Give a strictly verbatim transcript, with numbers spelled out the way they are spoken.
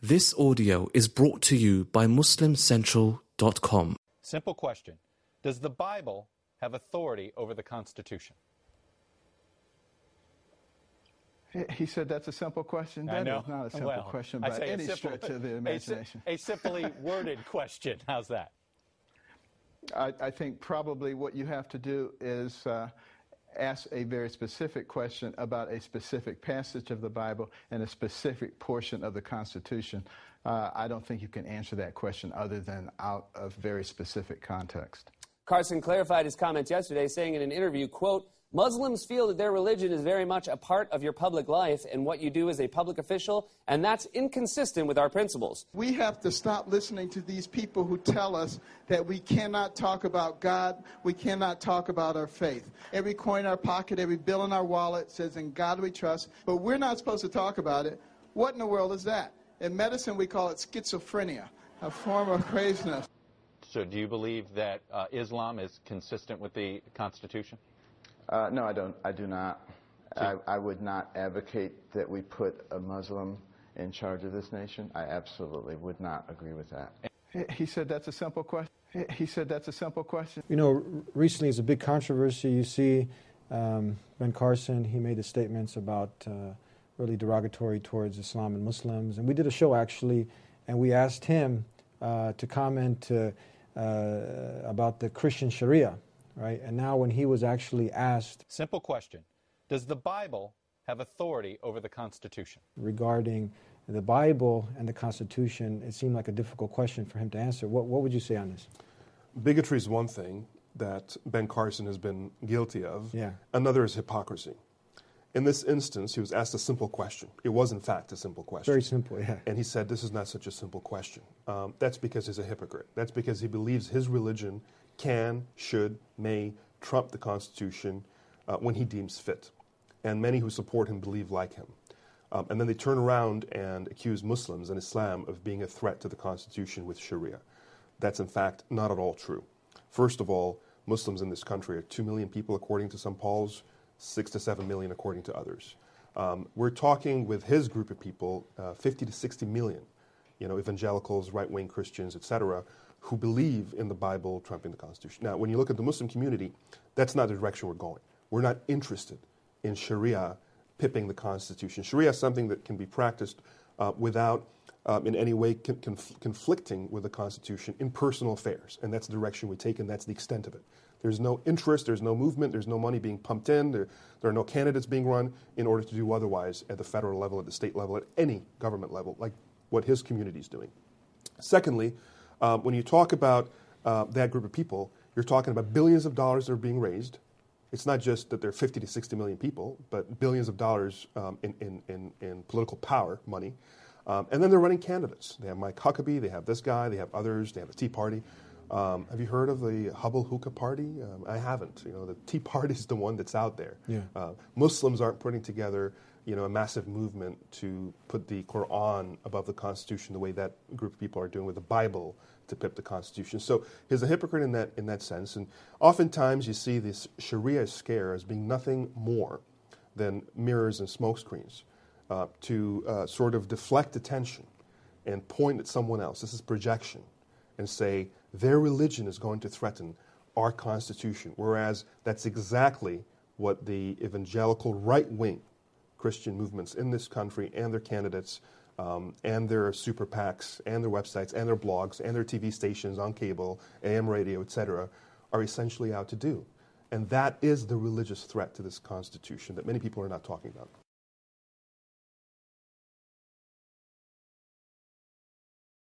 This audio is brought to you by Muslim Central dot com. Simple question. Does the Bible have authority over the Constitution? He said that's a simple question. I That know. is not a simple well, question I by say any a simple, stretch of the imagination. A, a simply worded question. How's that? I, I think probably what you have to do is uh, ask a very specific question about a specific passage of the Bible and a specific portion of the Constitution. Uh, I don't think you can answer that question other than out of very specific context. Carson clarified his comments yesterday, saying in an interview, quote, Muslims feel that their religion is very much a part of your public life and what you do as a public official, and that's inconsistent with our principles. We have to stop listening to these people who tell us that we cannot talk about God, we cannot talk about our faith. Every coin in our pocket, every bill in our wallet says, in God we trust, but we're not supposed to talk about it. What in the world is that? In medicine, we call it schizophrenia, a form of craziness. So do you believe that uh, Islam is consistent with the Constitution? Uh, no, I don't. I do not. I, I would not advocate that we put a Muslim in charge of this nation. I absolutely would not agree with that. He said that's a simple question. He said that's a simple question. You know, recently it's a big controversy. You see um, Ben Carson, he made the statements about uh, really derogatory towards Islam and Muslims. And we did a show, actually, and we asked him uh, to comment uh, uh, about the Christian Sharia. Right? And now when he was actually asked... Simple question. Does the Bible have authority over the Constitution? Regarding the Bible and the Constitution, it seemed like a difficult question for him to answer. What, what would you say on this? Bigotry is one thing that Ben Carson has been guilty of. Yeah. Another is hypocrisy. In this instance, he was asked a simple question. It was, in fact, a simple question. Very simple, yeah. And he said, this is not such a simple question. Um, that's because he's a hypocrite. That's because he believes his religion can, should, may trump the Constitution uh, when he deems fit. And many who support him believe like him. Um, and then they turn around and accuse Muslims and Islam of being a threat to the Constitution with Sharia. That's, in fact, not at all true. First of all, Muslims in this country are two million people, according to some polls, six to seven million, according to others. Um, we're talking with his group of people, uh, fifty to sixty million, you know, evangelicals, right-wing Christians, et cetera, who believe in the Bible trumping the Constitution. Now, when you look at the Muslim community, that's not the direction we're going. We're not interested in Sharia pipping the Constitution. Sharia is something that can be practiced uh, without um, in any way con conf conflicting with the Constitution in personal affairs, and that's the direction we take, and that's the extent of it. There's no interest, there's no movement, there's no money being pumped in, there, there are no candidates being run in order to do otherwise at the federal level, at the state level, at any government level, like what his community is doing. Secondly, Um, when you talk about uh, that group of people, you're talking about billions of dollars that are being raised. It's not just that there are fifty to sixty million people, but billions of dollars um, in, in, in, in political power, money. Um, and then they're running candidates. They have Mike Huckabee, they have this guy, they have others, they have the Tea Party. Um, have you heard of the Hubble Hookah Party? Um, I haven't. You know, the Tea Party is the one that's out there. Yeah. Uh, Muslims aren't putting together, you know, a massive movement to put the Quran above the Constitution the way that group of people are doing with the Bible to pip the Constitution. So he's a hypocrite in that in that sense. And oftentimes you see this Sharia scare as being nothing more than mirrors and smokescreens uh, to uh, sort of deflect attention and point at someone else. This is projection, and say their religion is going to threaten our Constitution, whereas that's exactly what the evangelical right-wing Christian movements in this country and their candidates um, and their super PACs and their websites and their blogs and their T V stations on cable, A M radio, et cetera, are essentially out to do. And that is the religious threat to this Constitution that many people are not talking about.